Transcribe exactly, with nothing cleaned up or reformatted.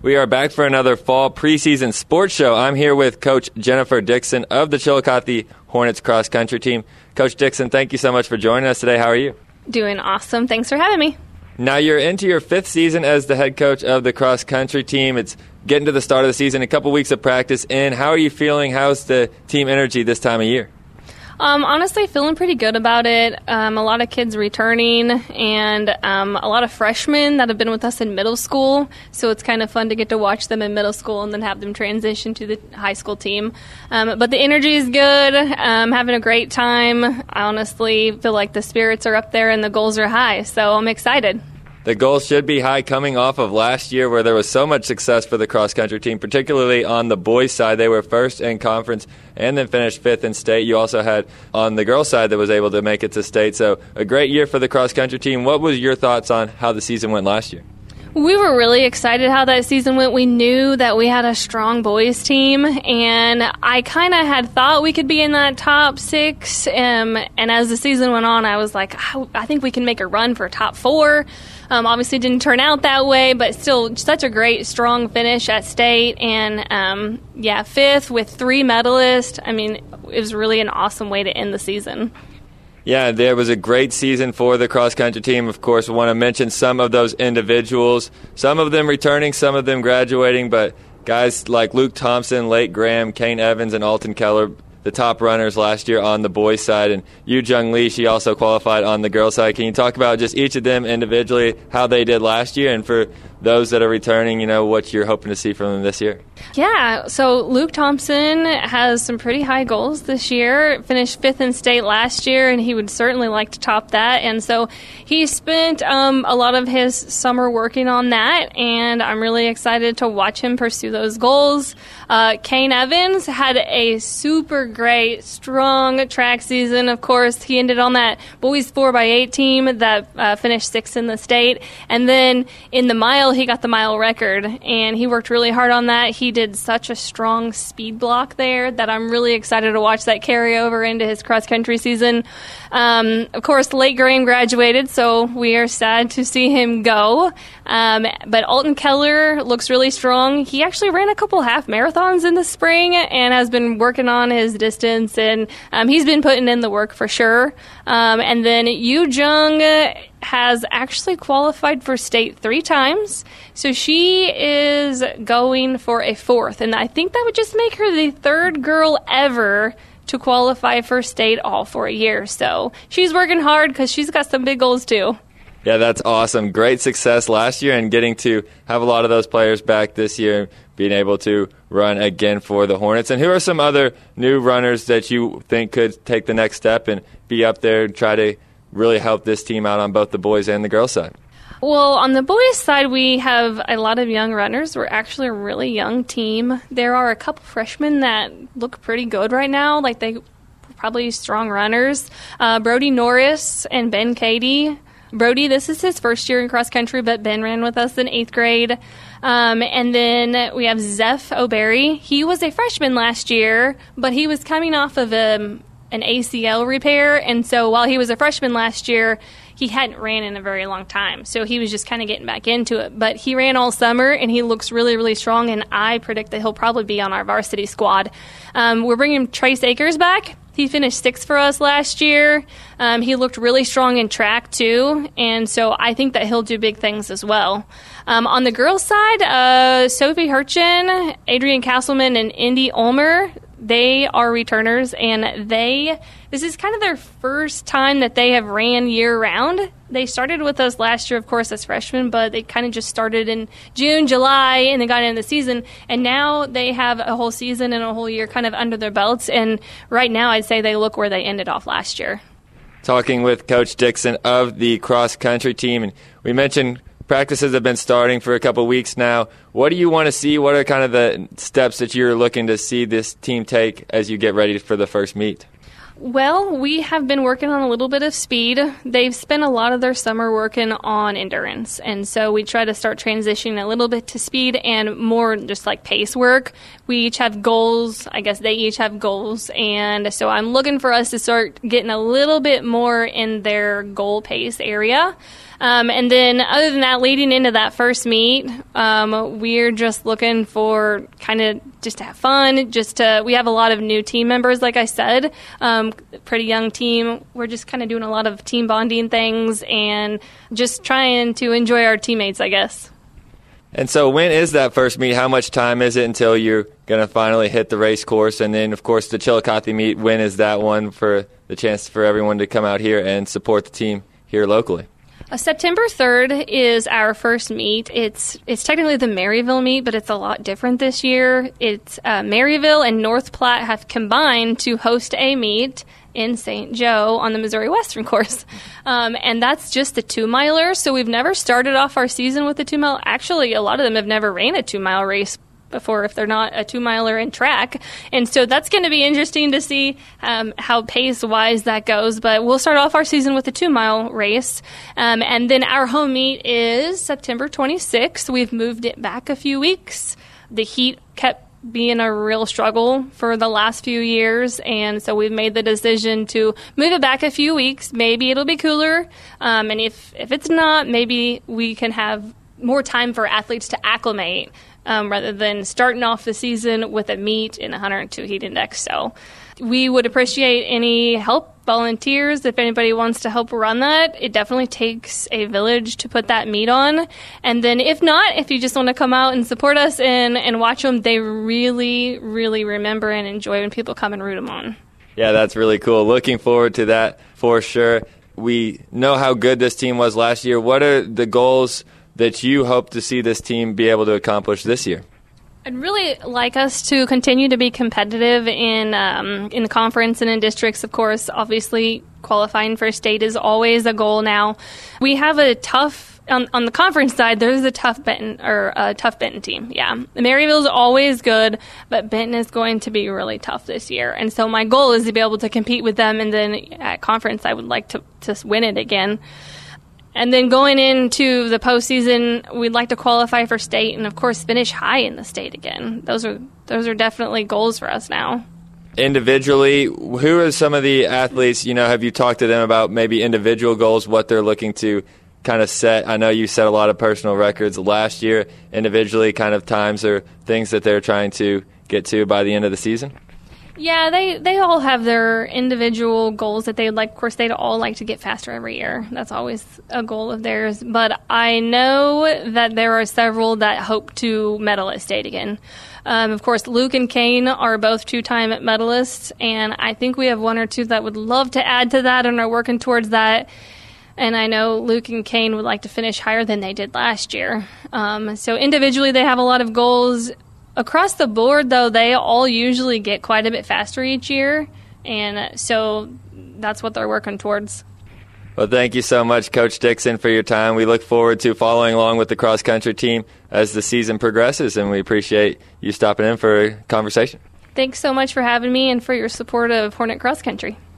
We are back for another fall preseason sports show. I'm here with Coach Jennifer Dixon of the Chillicothe Hornets cross country team. Coach Dixon, thank you so much for joining us today. How are you? Doing awesome. Thanks for having me. Now you're into your fifth season as the head coach of the cross country team. It's getting to the start of the season, a couple weeks of practice in. How are you feeling? How's the team energy this time of year? Um, honestly, feeling pretty good about it. Um, a lot of kids returning and um, a lot of freshmen that have been with us in middle school. So it's kind of fun to get to watch them in middle school and then have them transition to the high school team. Um, but the energy is good. Um, having a great time. I honestly feel like the spirits are up there and the goals are high. So I'm excited. The goals should be high coming off of last year where there was so much success for the cross-country team, particularly on the boys' side. They were first in conference and then finished fifth in state. You also had on the girls' side that was able to make it to state. So a great year for the cross-country team. What was your thoughts on how the season went last year? We were really excited how that season went. We knew that we had a strong boys team, and I kind of had thought we could be in that top six. Um, and as the season went on, I was like, I think we can make a run for top four. Um, obviously, it didn't turn out that way, but still such a great, strong finish at state. And, um, yeah, fifth with three medalists. I mean, it was really an awesome way to end the season. Yeah, there was a great season for the cross-country team. Of course, we want to mention some of those individuals, some of them returning, some of them graduating, but guys like Luke Thompson, Lake Graham, Kane Evans, and Alton Keller, the top runners last year on the boys' side, and Yu Jung Lee, she also qualified on the girls' side. Can you talk about just each of them individually, how they did last year, and for those that are returning, you know, what you're hoping to see from them this year? Yeah, so Luke Thompson has some pretty high goals this year, finished fifth in state last year, and he would certainly like to top that. And so he spent um, a lot of his summer working on that, and I'm really excited to watch him pursue those goals. Uh, Kane Evans had a super great, strong track season. Of course, he ended on that boys four by eight team that uh, finished sixth in the state. And then in the mile, he got the mile record, and he worked really hard on that. He did such a strong speed block there that I'm really excited to watch that carry over into his cross-country season. Um, of course, Lake Graham graduated, so we are sad to see him go. Um, but Alton Keller looks really strong. He actually ran a couple half marathons in the spring and has been working on his distance, and um, he's been putting in the work for sure. Um, and then Yu Jung has actually qualified for state three times, so she is going for a fourth, and I think that would just make her the third girl ever to qualify for state all four years. So she's working hard because she's got some big goals too. Yeah, that's awesome. Great success last year, and getting to have a lot of those players back this year, being able to run again for the Hornets. And who are some other new runners that you think could take the next step and be up there and try to really help this team out on both the boys and the girls side? Well, on the boys' side, we have a lot of young runners. We're actually a really young team. There are a couple freshmen that look pretty good right now, like they probably strong runners. Uh, Brody Norris and Ben Cady. Brody, this is his first year in cross country, but Ben ran with us in eighth grade. Um, and then we have Zeph O'Berry. He was a freshman last year, but he was coming off of a, an A C L repair, and so while he was a freshman last year, he hadn't ran in a very long time, so he was just kind of getting back into it. But he ran all summer, and he looks really, really strong, and I predict that he'll probably be on our varsity squad. Um, we're bringing Trace Akers back. He finished sixth for us last year. Um, he looked really strong in track, too, and so I think that he'll do big things as well. Um, on the girls' side, uh, Sophie Hurchin, Adrienne Castleman, and Indy Ulmer, they are returners, and they this is kind of their first time that they have ran year-round. They started with us last year, of course, as freshmen, but they kind of just started in June, July, and they got into the season. And now they have a whole season and a whole year kind of under their belts. And right now I'd say they look where they ended off last year. Talking with Coach Dixon of the cross-country team, and we mentioned practices have been starting for a couple weeks now. What do you want to see? What are kind of the steps that you're looking to see this team take as you get ready for the first meet? Well, we have been working on a little bit of speed. They've spent a lot of their summer working on endurance, and so we try to start transitioning a little bit to speed and more just like pace work. We each have goals. I guess they each have goals, and so I'm looking for us to start getting a little bit more in their goal pace area. Um, and then other than that, leading into that first meet, um, we're just looking for kind of just to have fun, just to, we have a lot of new team members, like I said, um, pretty young team. We're just kind of doing a lot of team bonding things and just trying to enjoy our teammates, I guess. And so when is that first meet? How much time is it until you're going to finally hit the race course? And then, of course, the Chillicothe meet, when is that one for the chance for everyone to come out here and support the team here locally? Uh, September third is our first meet. It's it's technically the Maryville meet, but it's a lot different this year. It's uh, Maryville and North Platte have combined to host a meet in Saint Joe on the Missouri Western course. Um, and that's just the two-miler. So we've never started off our season with a two-mile. Actually, a lot of them have never ran a two-mile race before if they're not a two-miler in track. And so that's going to be interesting to see um, how pace-wise that goes. But we'll start off our season with a two-mile race. Um, and then our home meet is September twenty-sixth. We've moved it back a few weeks. The heat kept being a real struggle for the last few years, and so we've made the decision to move it back a few weeks. Maybe it'll be cooler, um, and if, if it's not, maybe we can have more time for athletes to acclimate um, rather than starting off the season with a meet in one hundred two heat index. So we would appreciate any help, volunteers, if anybody wants to help run that. It definitely takes a village to put that meet on. And then if not, if you just want to come out and support us and, and watch them, they really, really remember and enjoy when people come and root them on. Yeah, that's really cool. Looking forward to that for sure. We know how good this team was last year. What are the goals that you hope to see this team be able to accomplish this year? I'd really like us to continue to be competitive in um, in the conference and in districts, of course. Obviously, qualifying for state is always a goal now. We have a tough, on, on the conference side, there's a tough Benton, or a tough Benton team, yeah. Maryville's always good, but Benton is going to be really tough this year. And so my goal is to be able to compete with them, and then at conference, I would like to, to win it again. And then going into the postseason, we'd like to qualify for state and, of course, finish high in the state again. Those are those are definitely goals for us now. Individually, who are some of the athletes, you know, have you talked to them about maybe individual goals, what they're looking to kind of set? I know you set a lot of personal records last year. Individually, kind of times or things that they're trying to get to by the end of the season? Yeah, they, they all have their individual goals that they'd like. Of course, they'd all like to get faster every year. That's always a goal of theirs. But I know that there are several that hope to medal at state again. Um, of course, Luke and Kane are both two-time medalists, and I think we have one or two that would love to add to that and are working towards that. And I know Luke and Kane would like to finish higher than they did last year. Um, so individually, they have a lot of goals. Across the board, though, they all usually get quite a bit faster each year, and so that's what they're working towards. Well, thank you so much, Coach Dixon, for your time. We look forward to following along with the cross-country team as the season progresses, and we appreciate you stopping in for a conversation. Thanks so much for having me and for your support of Hornet Cross Country.